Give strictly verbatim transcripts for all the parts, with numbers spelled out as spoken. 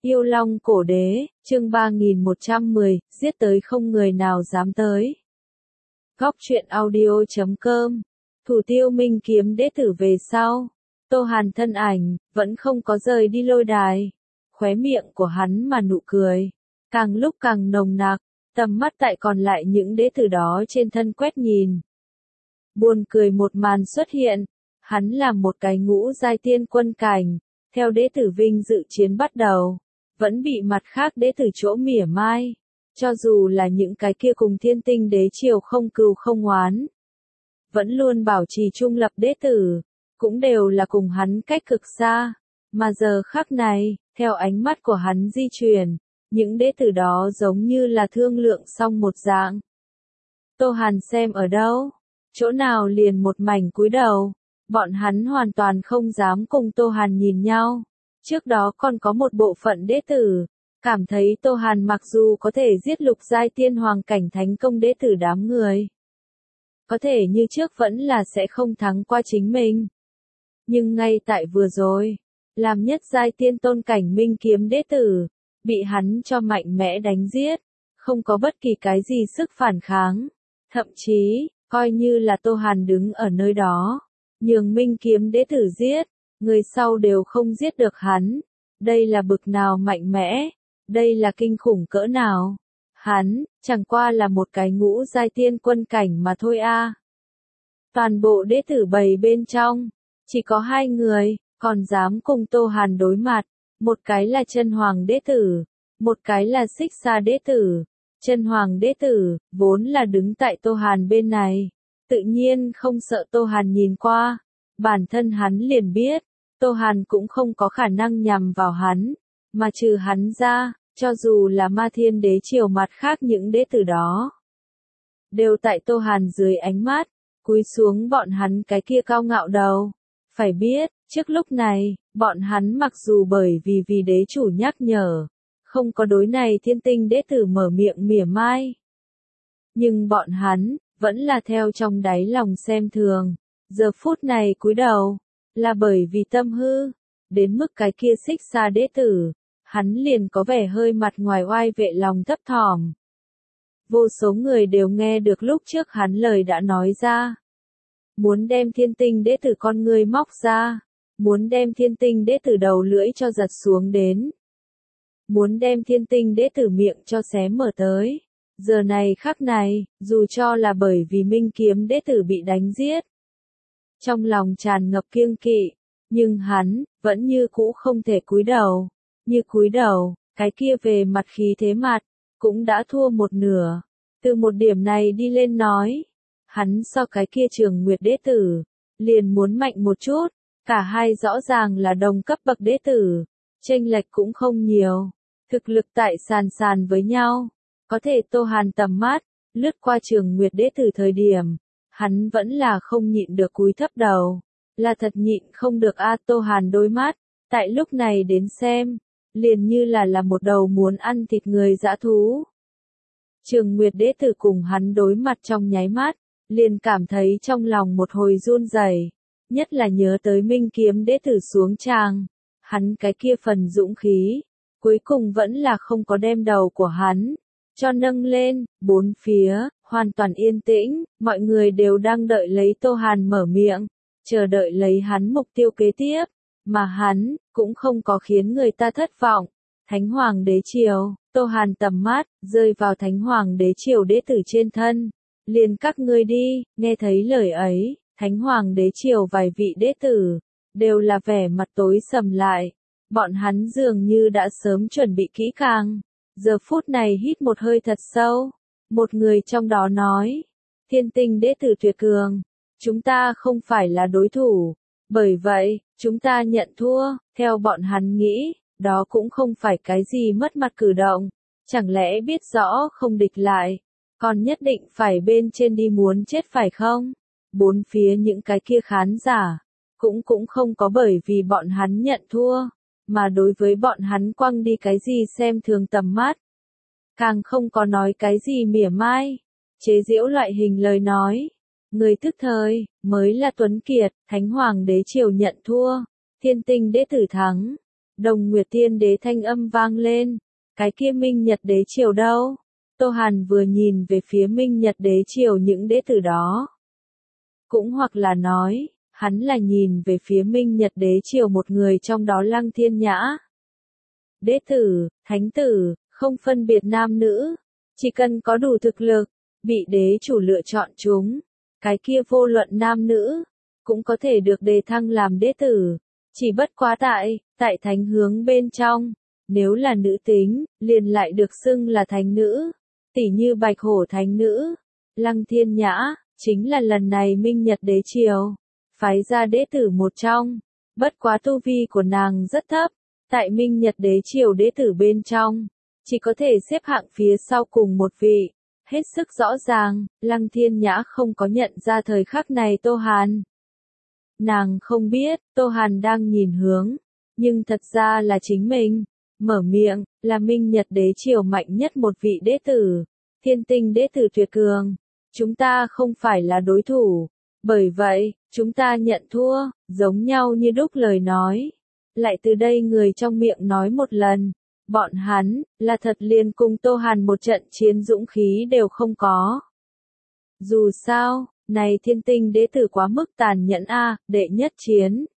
Yêu Long Cổ Đế, chương ba nghìn một trăm mười, giết tới không người nào dám tới. Góc truyện audio chấm com. Thủ Tiêu Minh Kiếm Đế tử về sau, Tô Hàn thân ảnh vẫn không có rời đi lôi đài. Khóe miệng của hắn mà nụ cười càng lúc càng nồng nặc, tầm mắt tại còn lại những đế tử đó trên thân quét nhìn. Buồn cười một màn xuất hiện, hắn là một cái ngũ giai tiên quân cảnh, theo đế tử vinh dự chiến bắt đầu, vẫn bị mặt khác đế tử chỗ mỉa mai, cho dù là những cái kia cùng Thiên Tinh đế triều không cừu không oán, vẫn luôn bảo trì trung lập đế tử, cũng đều là cùng hắn cách cực xa, mà giờ khắc này, theo ánh mắt của hắn di chuyển, những đế tử đó giống như là thương lượng xong một dạng. Tô Hàn xem ở đâu, chỗ nào liền một mảnh cúi đầu, bọn hắn hoàn toàn không dám cùng Tô Hàn nhìn nhau. Trước đó còn có một bộ phận đế tử, cảm thấy Tô Hàn mặc dù có thể giết lục giai tiên hoàng cảnh thánh công đế tử đám người, có thể như trước vẫn là sẽ không thắng qua chính mình. Nhưng ngay tại vừa rồi, làm nhất giai tiên tôn cảnh minh kiếm đế tử, bị hắn cho mạnh mẽ đánh giết, không có bất kỳ cái gì sức phản kháng. Thậm chí, coi như là Tô Hàn đứng ở nơi đó, nhường minh kiếm đế tử giết, người sau đều không giết được hắn. Đây là bực nào mạnh mẽ, đây là kinh khủng cỡ nào. Hắn, chẳng qua là một cái ngũ giai tiên quân cảnh mà thôi a. Toàn bộ đế tử bầy bên trong, chỉ có hai người, còn dám cùng Tô Hàn đối mặt. Một cái là chân hoàng đế tử, một cái là xích xa đế tử. Chân hoàng đế tử, vốn là đứng tại Tô Hàn bên này, tự nhiên không sợ Tô Hàn nhìn qua. Bản thân hắn liền biết, Tô Hàn cũng không có khả năng nhằm vào hắn, mà trừ hắn ra, cho dù là Ma Thiên đế triều mặt khác những đế tử đó, đều tại Tô Hàn dưới ánh mắt, cúi xuống bọn hắn cái kia cao ngạo đầu. Phải biết, trước lúc này, bọn hắn mặc dù bởi vì vì đế chủ nhắc nhở, không có đối này Thiên Tinh đế tử mở miệng mỉa mai, nhưng bọn hắn vẫn là theo trong đáy lòng xem thường. Giờ phút này cúi đầu, là bởi vì tâm hư, đến mức cái kia xích xa đế tử, hắn liền có vẻ hơi mặt ngoài oai vệ lòng thấp thỏm. Vô số người đều nghe được lúc trước hắn lời đã nói ra. Muốn đem Thiên Tinh đế tử con ngươi móc ra, muốn đem Thiên Tinh đế tử đầu lưỡi cho giật xuống đến, muốn đem Thiên Tinh đế tử miệng cho xé mở tới. Giờ này khắc này, dù cho là bởi vì minh kiếm đế tử bị đánh giết, trong lòng tràn ngập kiêng kỵ, nhưng hắn vẫn như cũ không thể cúi đầu. Như cúi đầu, cái kia về mặt khí thế mặt cũng đã thua một nửa. Từ một điểm này đi lên nói, hắn so cái kia Trường Nguyệt đế tử liền muốn mạnh một chút. Cả hai rõ ràng là đồng cấp bậc đế tử, chênh lệch cũng không nhiều, thực lực tại sàn sàn với nhau. Có thể Tô Hàn tầm mắt lướt qua Trường Nguyệt đế tử thời điểm, hắn vẫn là không nhịn được cúi thấp đầu, là thật nhịn không được a. Tô Hàn đôi mắt, tại lúc này đến xem, liền như là là một đầu muốn ăn thịt người dã thú. Trường Nguyệt đế tử cùng hắn đối mặt trong nháy mắt, liền cảm thấy trong lòng một hồi run rẩy, nhất là nhớ tới minh kiếm đế tử xuống tràng, hắn cái kia phần dũng khí, cuối cùng vẫn là không có đem đầu của hắn cho nâng lên. Bốn phía hoàn toàn yên tĩnh, mọi người đều đang đợi lấy Tô Hàn mở miệng, chờ đợi lấy hắn mục tiêu kế tiếp, mà hắn cũng không có khiến người ta thất vọng. Thánh Hoàng đế triều, Tô Hàn tầm mắt rơi vào Thánh Hoàng đế triều đế tử trên thân, liền các ngươi đi. Nghe thấy lời ấy, Thánh Hoàng đế triều vài vị đế tử đều là vẻ mặt tối sầm lại, bọn hắn dường như đã sớm chuẩn bị kỹ càng. Giờ phút này hít một hơi thật sâu, một người trong đó nói, Thiên Tinh đế tử tuyệt cường, chúng ta không phải là đối thủ, bởi vậy, chúng ta nhận thua. Theo bọn hắn nghĩ, đó cũng không phải cái gì mất mặt cử động, chẳng lẽ biết rõ không địch lại, còn nhất định phải bên trên đi muốn chết phải không? Bốn phía những cái kia khán giả, cũng cũng không có bởi vì bọn hắn nhận thua, mà đối với bọn hắn quăng đi cái gì xem thường tầm mắt, càng không có nói cái gì mỉa mai, chế giễu loại hình lời nói. Người tức thời, mới là tuấn kiệt. Thánh Hoàng đế triều nhận thua, Thiên Tinh đế tử thắng. Đồng Nguyệt Tiên Đế thanh âm vang lên, cái kia Minh Nhật Đế Triều đâu? Tô Hàn vừa nhìn về phía Minh Nhật Đế Triều những đế tử đó. Cũng hoặc là nói, hắn là nhìn về phía Minh Nhật Đế Triều một người trong đó Lăng Thiên Nhã. Đế tử, thánh tử, không phân biệt nam nữ, chỉ cần có đủ thực lực, bị đế chủ lựa chọn chúng, cái kia vô luận nam nữ, cũng có thể được đề thăng làm đế tử. Chỉ bất quá tại, tại thánh hướng bên trong, nếu là nữ tính, liền lại được xưng là thánh nữ, tỉ như Bạch Hổ thánh nữ. Lăng Thiên Nhã, chính là lần này Minh Nhật Đế Triều, phái ra đế tử một trong, bất quá tu vi của nàng rất thấp, tại Minh Nhật Đế Triều đế tử bên trong, chỉ có thể xếp hạng phía sau cùng một vị. Hết sức rõ ràng, Lăng Thiên Nhã không có nhận ra thời khắc này Tô Hàn. Nàng không biết, Tô Hàn đang nhìn hướng, nhưng thật ra là chính mình, mở miệng, là Minh Nhật Đế Triều mạnh nhất một vị đế tử, thiên tinh đế tử tuyệt cường. Chúng ta không phải là đối thủ, bởi vậy, chúng ta nhận thua, giống nhau như đúc lời nói. Lại từ đây người trong miệng nói một lần, bọn hắn, là thật liền cùng Tô Hàn một trận chiến dũng khí đều không có. Dù sao, này thiên tinh đế tử quá mức tàn nhẫn a, đệ nhất chiến.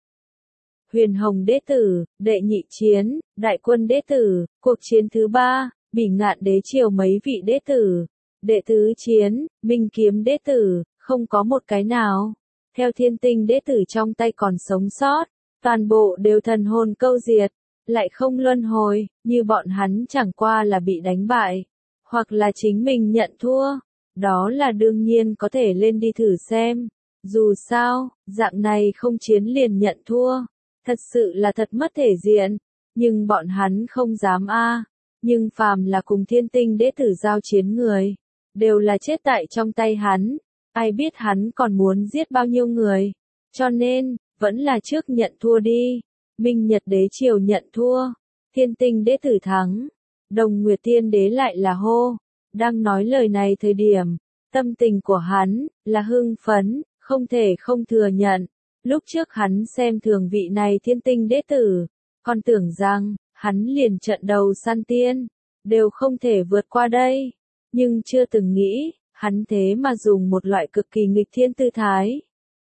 Huyền Hồng đế tử, đệ nhị chiến, Đại Quân đế tử, cuộc chiến thứ ba, Bỉ Ngạn đế triều mấy vị đế tử, đệ tứ chiến, Minh Kiếm đế tử, không có một cái nào. Theo thiên tinh đế tử trong tay còn sống sót, toàn bộ đều thần hồn câu diệt, lại không luân hồi, như bọn hắn chẳng qua là bị đánh bại, hoặc là chính mình nhận thua. Đó là đương nhiên có thể lên đi thử xem. Dù sao, dạng này không chiến liền nhận thua, thật sự là thật mất thể diện, nhưng bọn hắn không dám a. Nhưng phàm là cùng thiên tinh đế tử giao chiến người, đều là chết tại trong tay hắn, ai biết hắn còn muốn giết bao nhiêu người, cho nên, vẫn là trước nhận thua đi. Minh Nhật Đế Triều nhận thua, thiên tinh đế tử thắng, Đồng Nguyệt Tiên Đế lại là hô. Đang nói lời này thời điểm, tâm tình của hắn, là hưng phấn, không thể không thừa nhận. Lúc trước hắn xem thường vị này thiên tinh đế tử, còn tưởng rằng, hắn liền trận đầu săn tiên, đều không thể vượt qua đây. Nhưng chưa từng nghĩ, hắn thế mà dùng một loại cực kỳ nghịch thiên tư thái.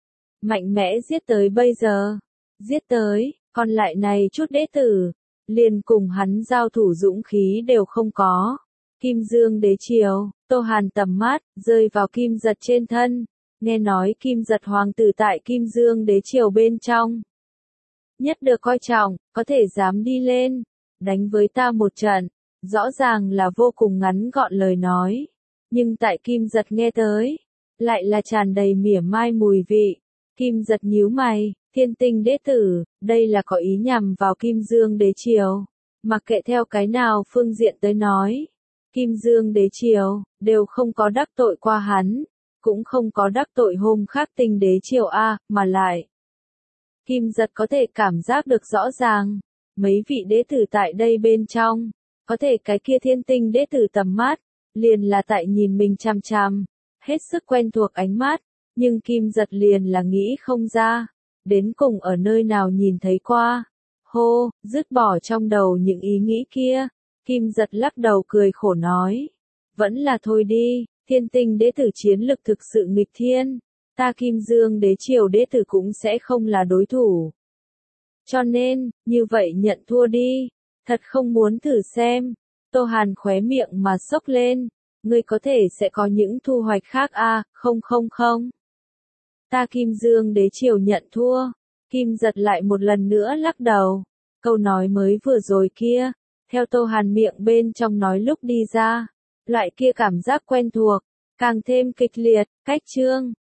Mạnh mẽ giết tới bây giờ, giết tới, còn lại này chút đế tử, liền cùng hắn giao thủ dũng khí đều không có. Kim Dương Đế Triều, Tô Hàn tầm mắt, rơi vào Kim Giật trên thân, nghe nói Kim Giật hoàng tử tại Kim Dương Đế Triều bên trong. Nhất được coi trọng, có thể dám đi lên, đánh với ta một trận, rõ ràng là vô cùng ngắn gọn lời nói. Nhưng tại Kim Giật nghe tới, lại là tràn đầy mỉa mai mùi vị. Kim Giật nhíu mày, thiên tinh đế tử, đây là có ý nhằm vào Kim Dương Đế Triều. Mặc kệ theo cái nào phương diện tới nói. Kim Dương Đế Triều, đều không có đắc tội qua hắn, cũng không có đắc tội hôm khác tinh đế triều A, mà lại. Kim Giật có thể cảm giác được rõ ràng, mấy vị đế tử tại đây bên trong, có thể cái kia thiên tinh đế tử tầm mắt, liền là tại nhìn mình chằm chằm, hết sức quen thuộc ánh mắt, nhưng Kim Giật liền là nghĩ không ra, đến cùng ở nơi nào nhìn thấy qua. Hô, dứt bỏ trong đầu những ý nghĩ kia. Kim Giật lắc đầu cười khổ nói, vẫn là thôi đi, thiên tinh đế tử chiến lực thực sự nghịch thiên, ta Kim Dương Đế Triều đế tử cũng sẽ không là đối thủ. Cho nên, như vậy nhận thua đi, thật không muốn thử xem. Tô Hàn khóe miệng mà sốc lên, ngươi có thể sẽ có những thu hoạch khác a, không không không. Ta Kim Dương Đế Triều nhận thua. Kim Giật lại một lần nữa lắc đầu, câu nói mới vừa rồi kia. Theo Tô Hàn miệng bên trong nói lúc đi ra, loại kia cảm giác quen thuộc, càng thêm kịch liệt, cách chương.